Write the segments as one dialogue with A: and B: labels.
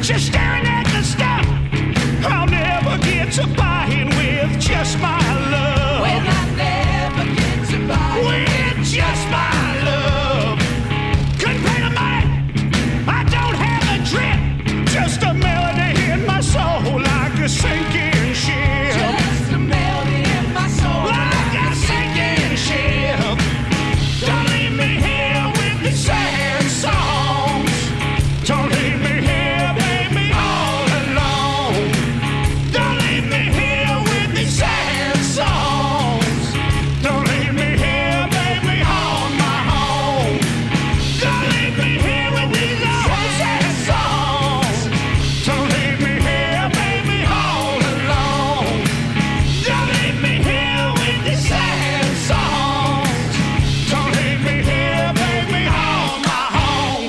A: Just staring at the stuff I'll never get to buying with just my love.
B: Well, I never get to buy
A: With just my love. Couldn't pay the money, I don't have a drip. Just a melody in my soul like a sinking ship.
B: just a melody in my soul.
A: Like a sinking ship. Don't leave me here with the sad songs. Don't leave me here, baby, all alone. Don't leave me here with the sad songs. Don't leave me here, baby, on my own. Don't leave me here with these old sad songs. Don't leave me here, baby, all alone. Don't leave me here with the sad songs. Don't leave me here, baby, on my own.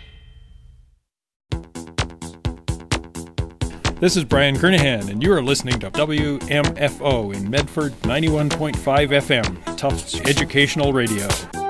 C: This is Brian Kernahan, and you are listening to WMFO in Medford 91.5 FM, Tufts Educational Radio.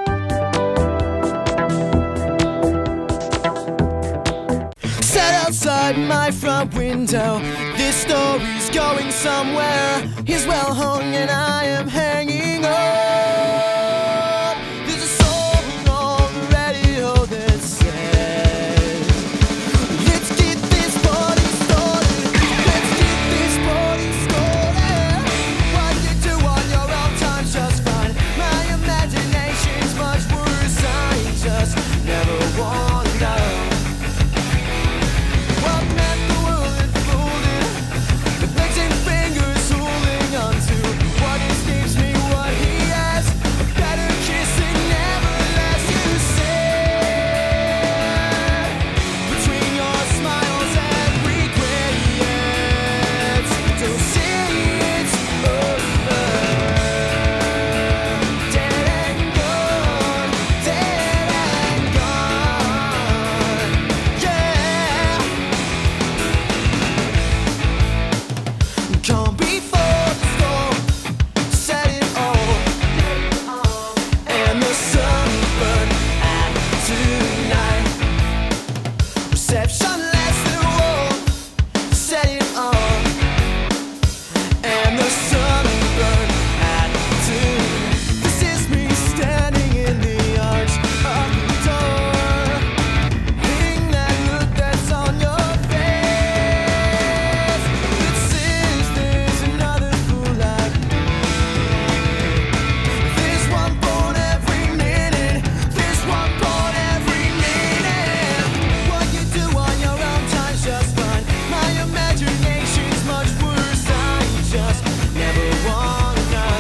D: Sat outside my front window. This story's going somewhere. He's well hung and I am hanging on. There's a song on the radio that says, let's get this party started. Let's get this party started. What you do on your own time's just fine. My imagination's much worse. I just never want to know what meant the world unfolded. The blazing fingers holding on to what escapes me, what he has. A better kiss and never lets you say. Between your smiles and regrets, don't say it's over. Dead and gone, dead and gone. Yeah. Come before the storm, set it all, and the sun burned out tonight. Reception less than warm, set it on, and the sun burned out tonight. This is me standing in the arch of the door, hitting that look that's on your face. It says there's another fool like me. There's one born every minute. There's one born every minute. What you do on your own time's just fine. My imagination's much worse. I just never wanna know.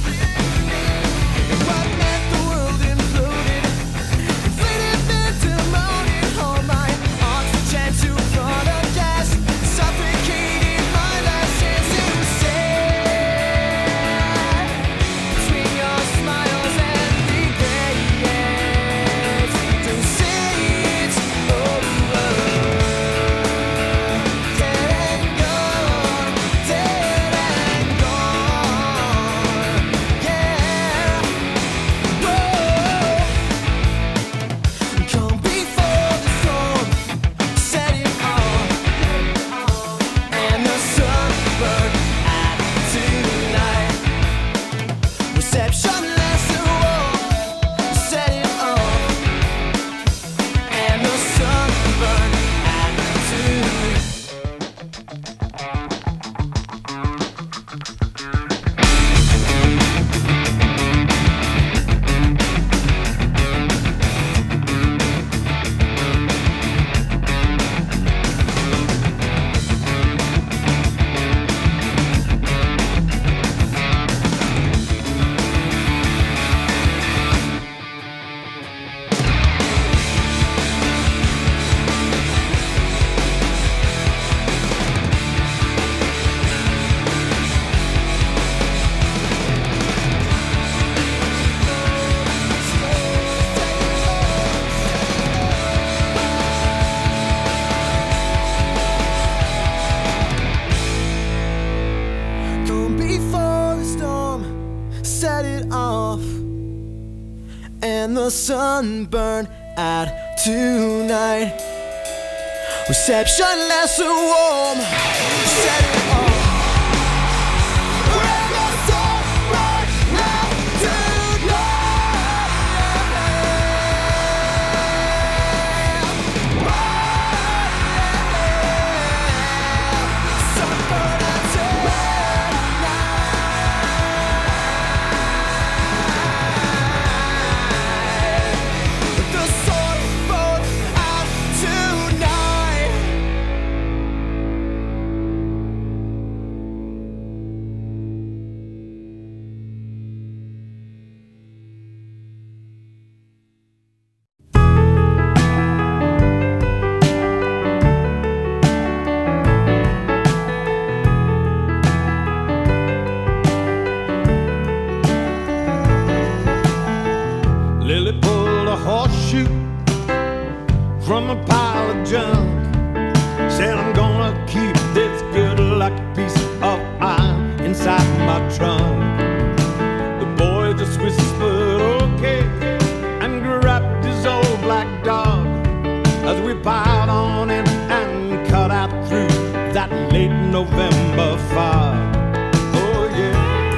D: And what meant the world imploded? Inflated pandemonium. Hold my oxygen to front of gas. Suffocated my last chance to say. Between your smiles and regrets, don't say it's over. Dead and gone, dead and gone. Yeah. Whoa. Come before the storm, set it on, and the sun burned out tonight. Reception less than warm, set it on, and the sun burned out tonight. Come before the storm, set it off, and the sun burned out tonight. Reception less warm. Set it off. We're in the sun right now tonight. Sunburn and tonight. The sun burns out tonight.
A: Lily pulled a horseshoe from a pile of junk. Said I'm gonna keep this good luck piece of iron inside my trunk. The boy just whispered okay and grabbed his old black dog as we piled on in and cut out through that late November fog. Oh yeah.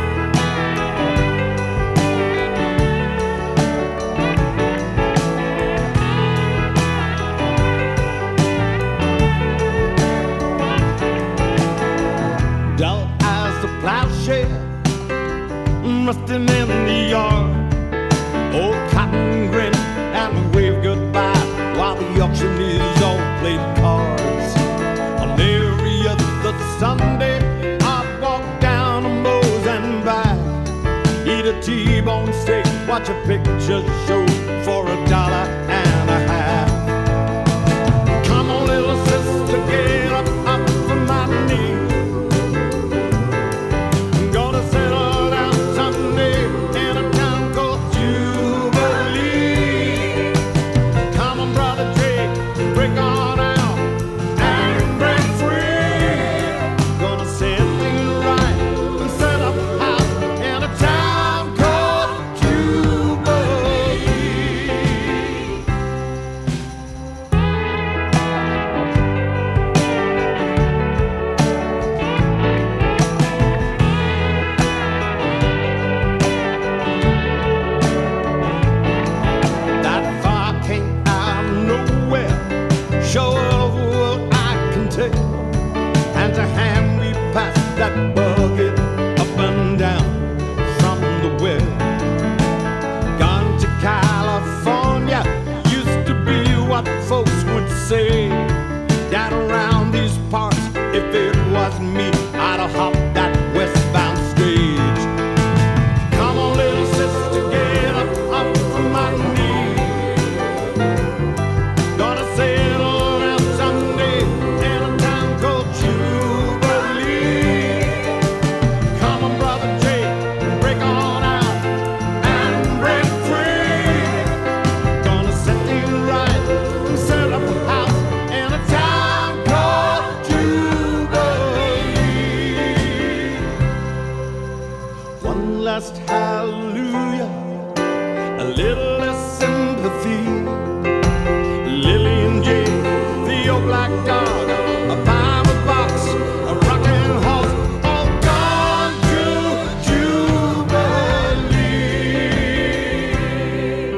A: Dull as the plowshare rusting in the yard. Old Cotton grinned and waved goodbye while the auctioneers all played cards. On every other Sunday I'd walk down to Moe's and back, eat a T-bone steak, watch a picture show for $1.50. Come on, little sister, get up from my knee. Gonna settle down someday in a town called Jubilee. Come on, brother Jake, break on out and break free. Gonna set things right and set up a house in a town called Jubilee. That fire came out of nowhere, show of what I can tell. And to hand me past that bucket up and down from the well. Gone to California used to be what folks would say. Down around these parts, if it was me, I'd have hopped that westbound stage. Come on, little sister, get up from my knee. Gonna settle down someday in a town called Jubilee. Come on, brother Jake, break on out and break free. Gonna set things right and set up a house in a town called Jubilee. One last hallelujah, a little less sympathy. Lily and Jake, the old black dog, a pirate box, a rocking horse, all gone to Jubilee.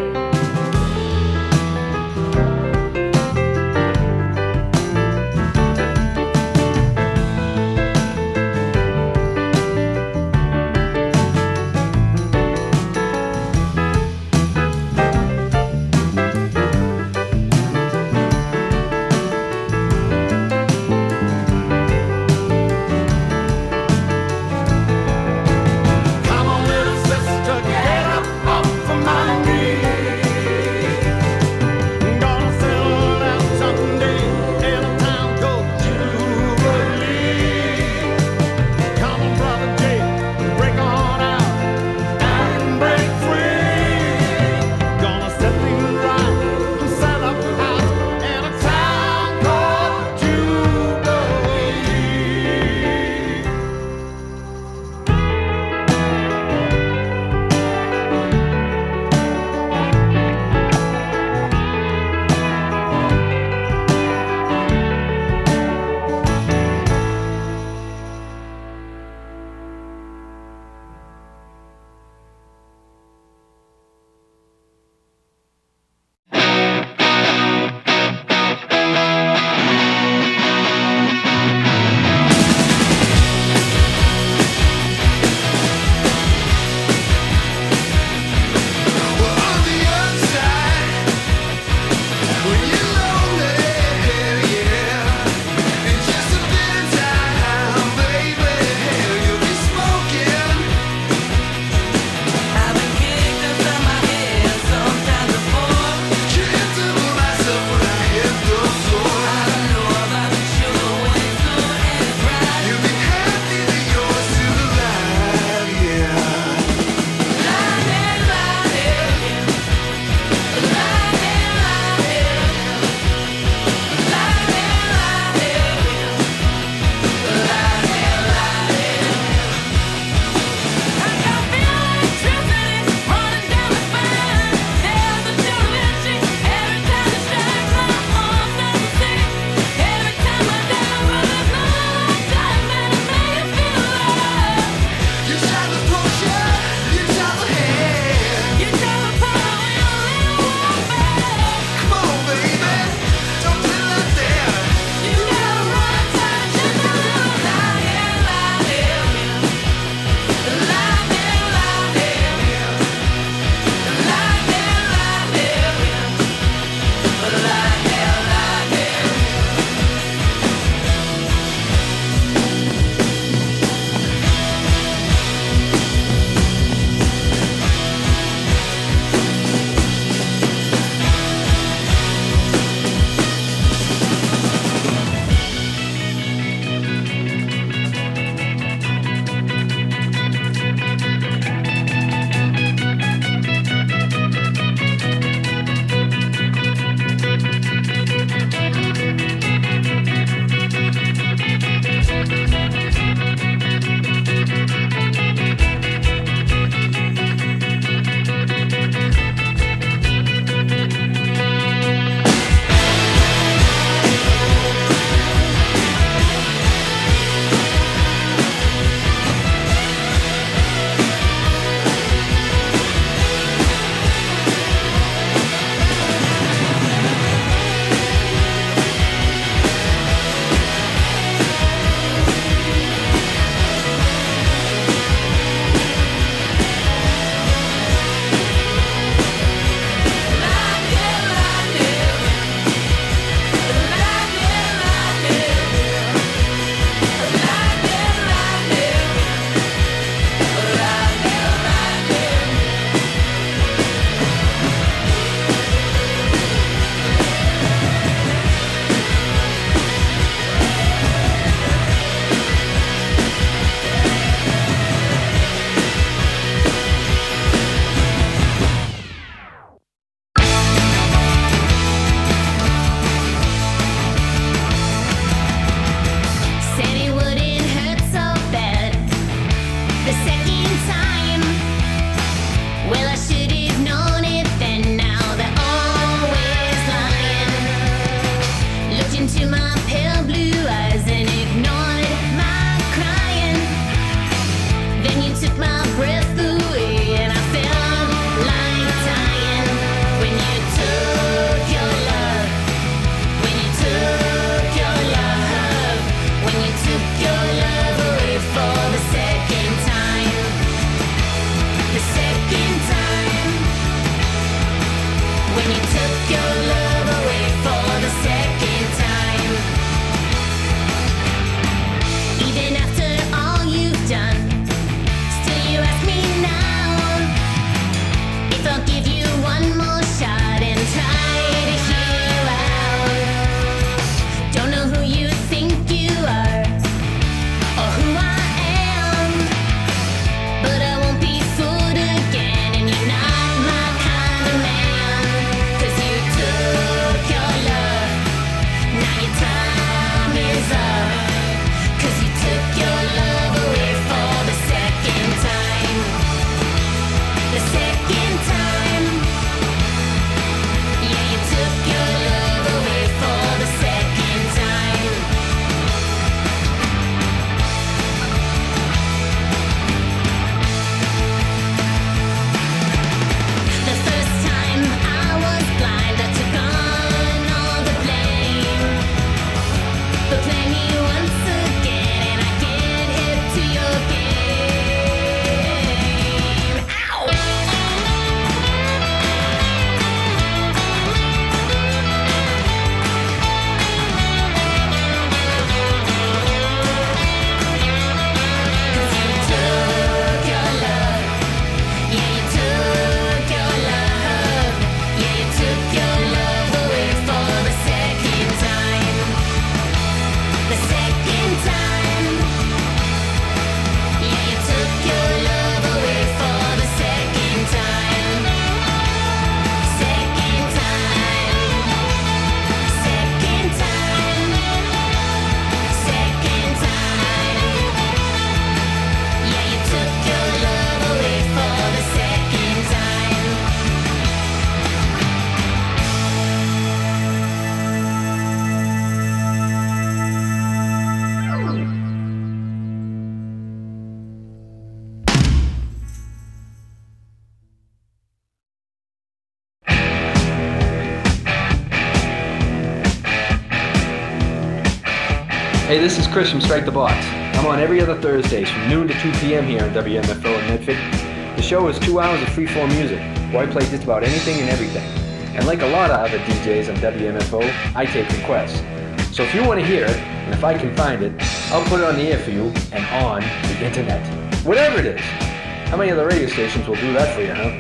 E: Hey, this is Chris from Strike the Box. I'm on every other Thursdays from noon to 2 p.m. here on WMFO in Medford. The show is 2 hours of free-form music, where I play just about anything and everything. And like a lot of other DJs on WMFO, I take requests. So if you want to hear it, and if I can find it, I'll put it on the air for you and on the internet. Whatever it is. How many other radio stations will do that for you, huh?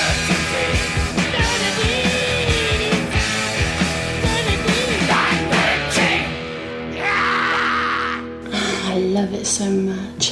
F: I love it so much.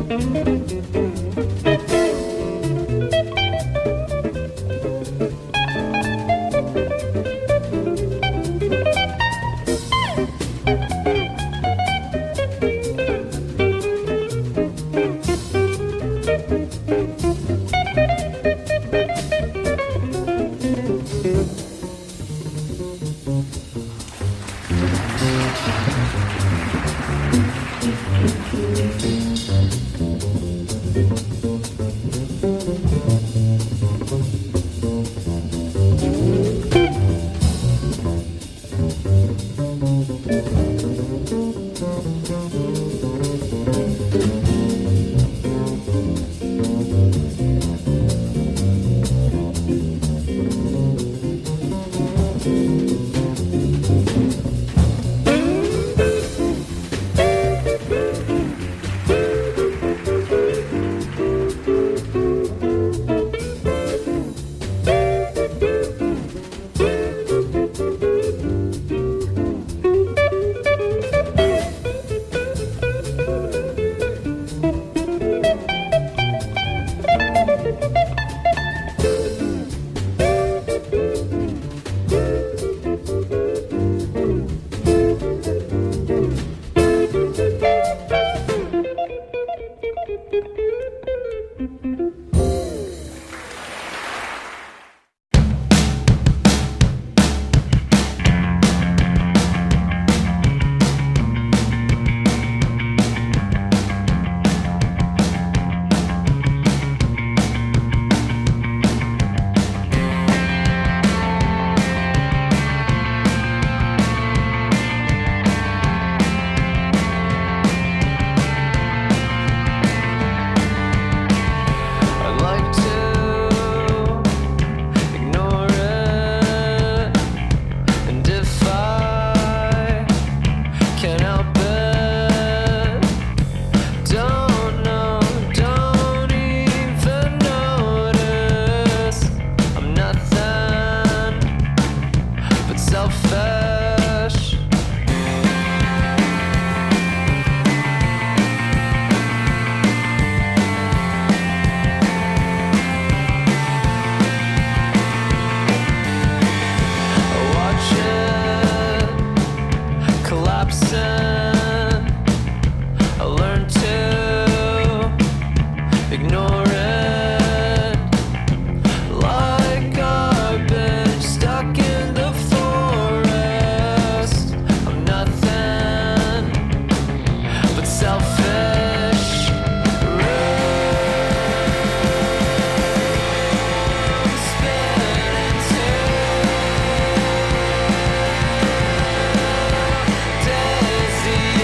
B: Daisy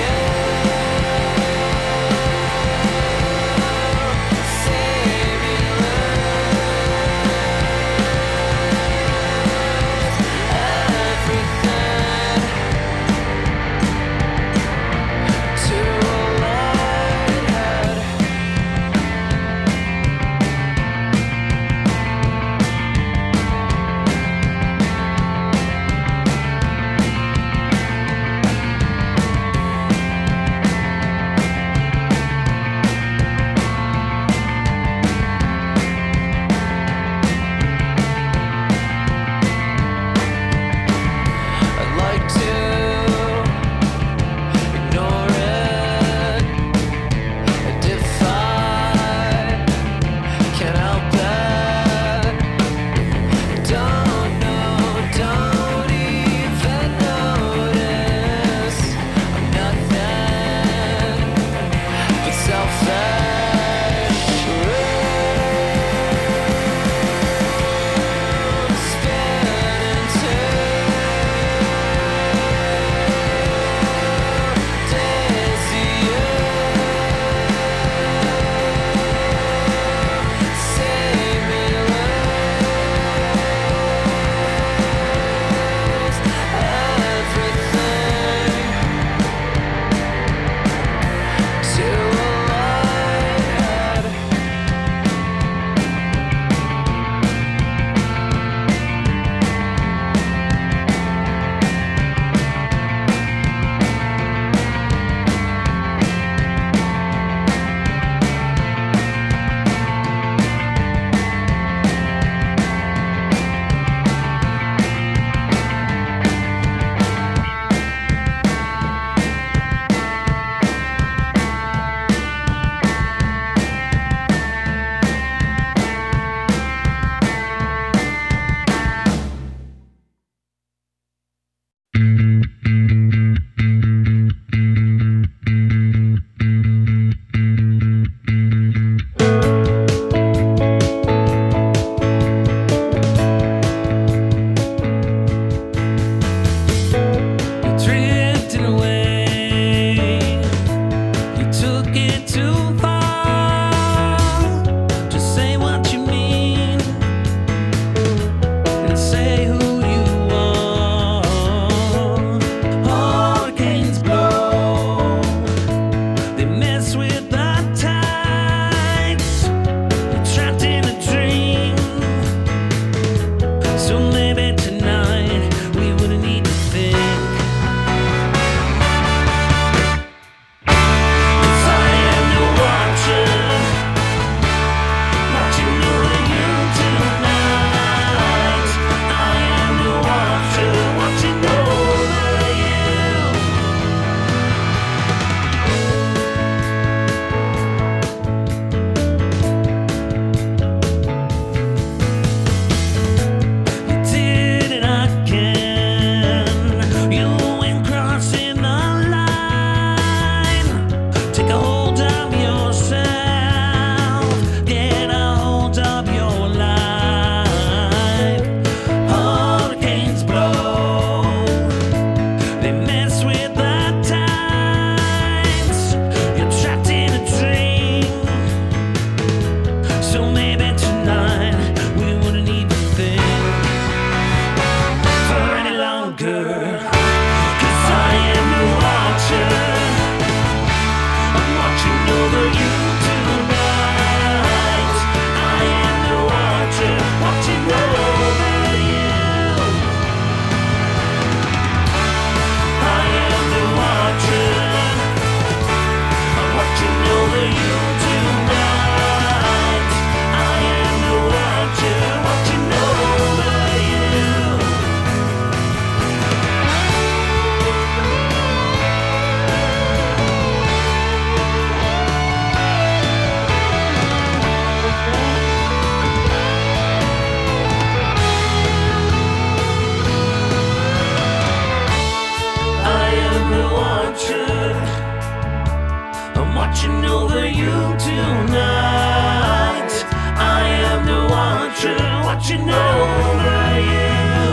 A: watching over you tonight. I am the watcher, watching over you.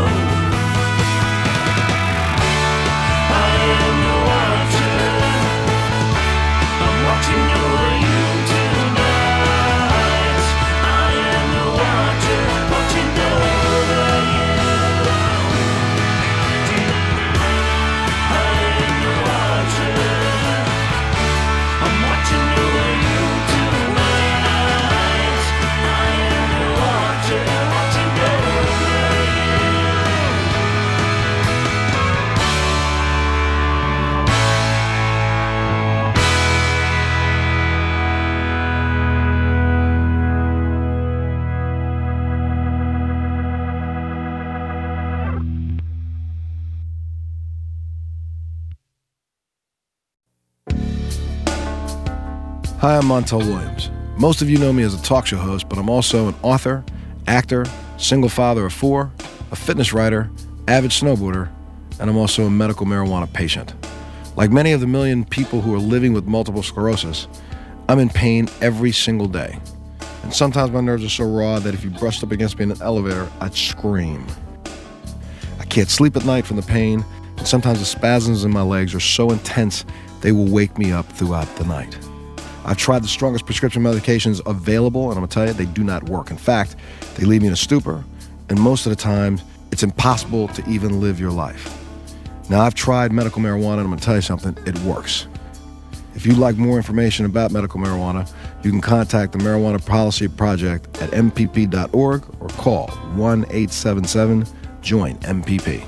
A: I am the watcher, I'm watching over you tonight. I am the watcher, watching over you. I am the watcher, I'm watching over you tonight. I am the watcher, watching over you.
G: Hi, I'm Montel Williams. Most of you know me as a talk show host, but I'm also an author, actor, single father of 4, a fitness writer, avid snowboarder, and I'm also a medical marijuana patient. Like many of the million people who are living with multiple sclerosis, I'm in pain every single day. And sometimes my nerves are so raw that if you brushed up against me in an elevator, I'd scream. I can't sleep at night from the pain, and sometimes the spasms in my legs are so intense they will wake me up throughout the night. I've tried the strongest prescription medications available, and I'm gonna tell you, they do not work. In fact, they leave me in a stupor, and most of the time, it's impossible to even live your life. Now, I've tried medical marijuana, and I'm gonna tell you something, it works. If you'd like more information about medical marijuana, you can contact the Marijuana Policy Project at mpp.org or call 1-877-JOIN-MPP.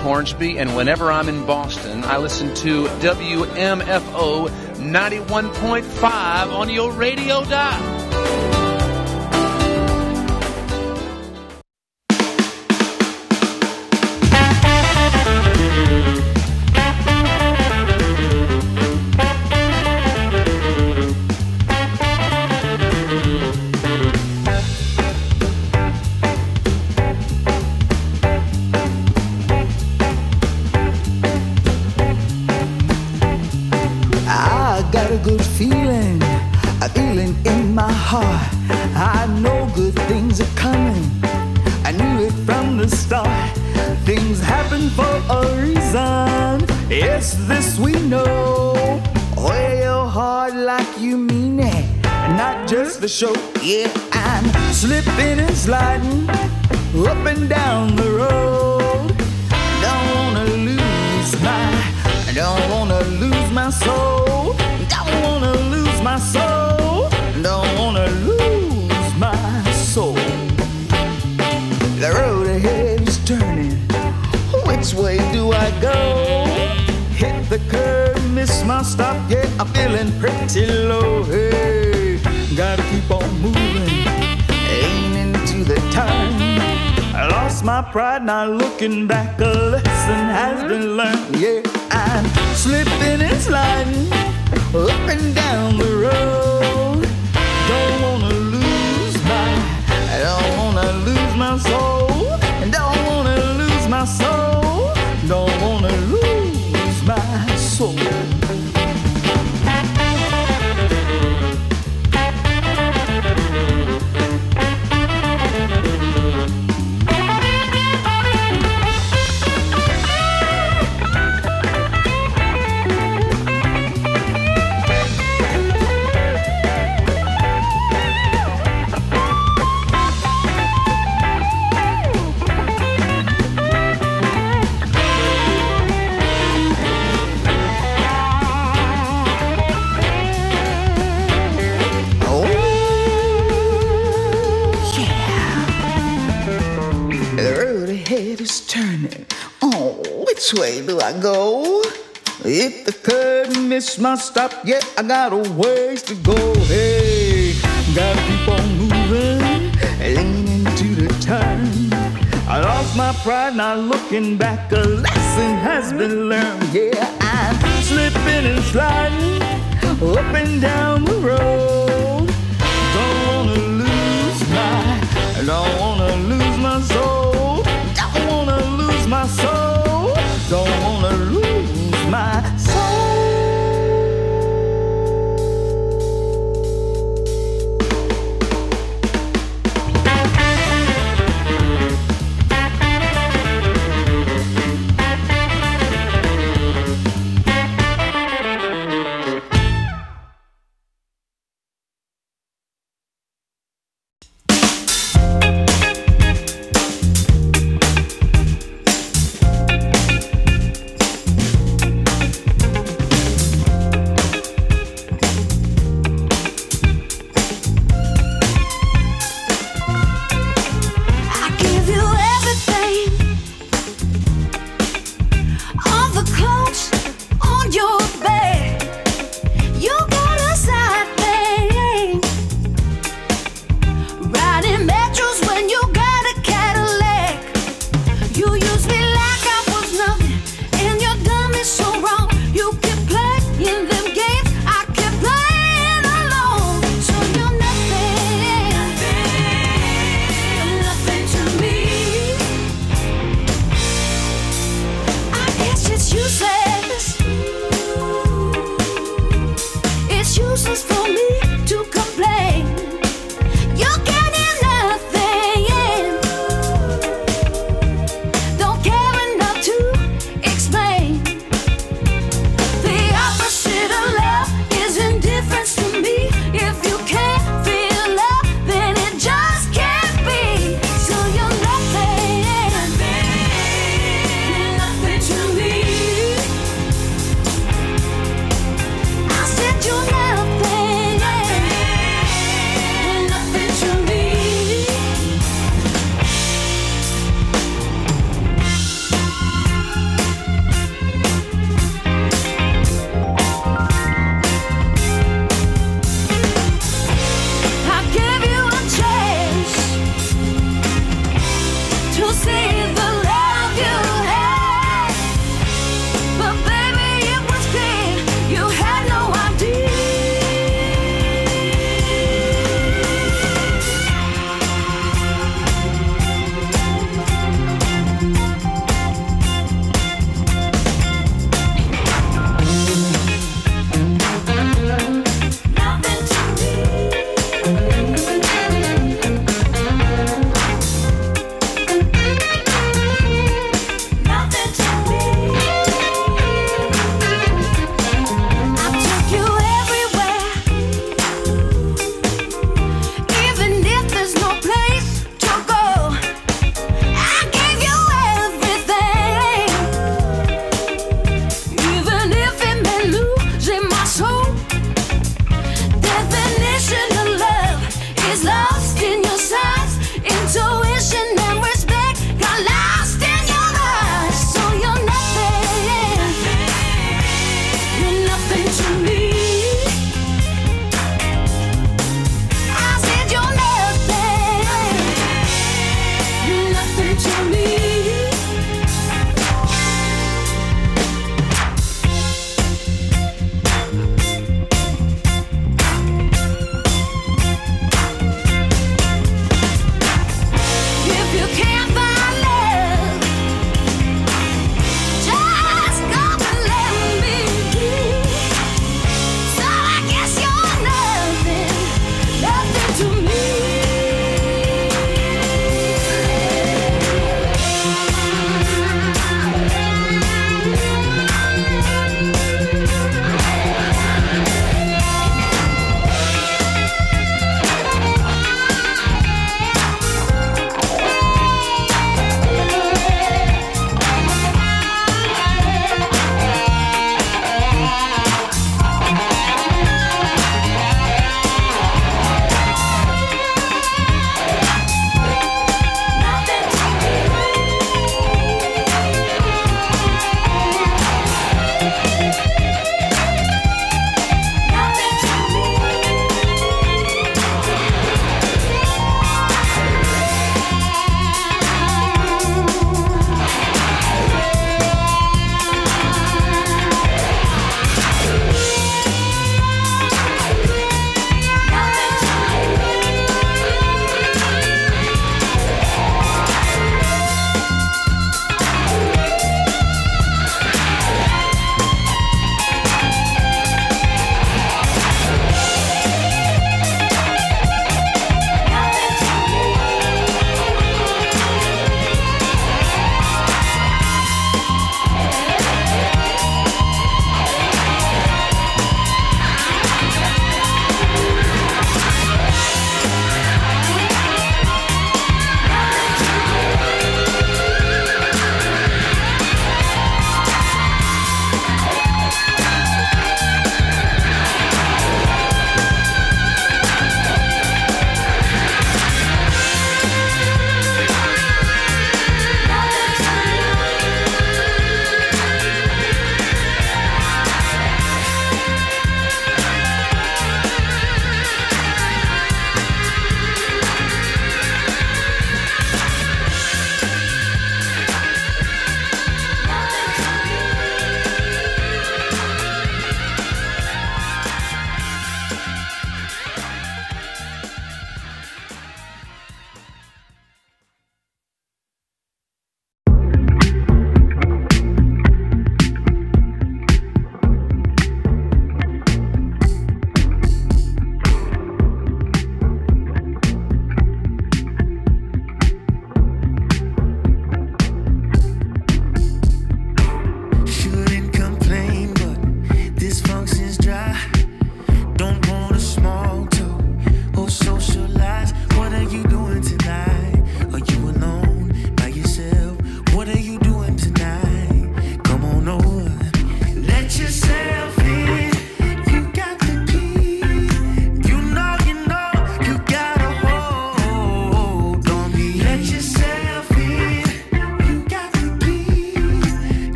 H: Hornsby, and whenever I'm in Boston, I listen to WMFO 91.5 on your radio dial.
D: I know good things are coming. I knew it from the start. Things happen for a reason. Yes, this we know. Wear your heart like you mean it, not just the show. Yeah, I'm slipping and sliding up and down the road. Don't wanna lose my soul. Don't wanna lose my soul. Don't wanna lose my soul. The road ahead is turning. Which way do I go? Hit the curve, miss my stop. Yeah, I'm feeling pretty low. Hey, gotta keep on moving, aiming to the turn. I lost my pride, not looking back. A lesson has been learned. Yeah, I'm slipping and sliding up and down the road. Don't wanna lose my soul. Don't wanna lose my soul. Don't wanna lose my soul. Which way do I go? If the curve miss my stop, yeah, I got a ways to go. Hey, gotta keep on moving, leaning to the turn. I lost my pride, not looking back. A lesson has been learned. Yeah, I'm slipping and sliding up and down the road. Don't wanna lose my soul. Don't wanna lose my soul. Don't wanna lose my soul.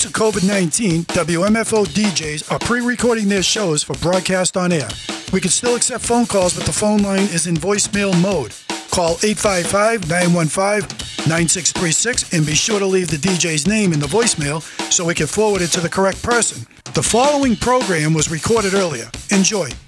I: to COVID-19, WMFO DJs are pre-recording their shows for broadcast on air. We can still accept phone calls, but the phone line is in voicemail mode. Call 855-915-9636 and be sure to leave the DJ's name in the voicemail so we can forward it to the correct person. The following program was recorded earlier. Enjoy.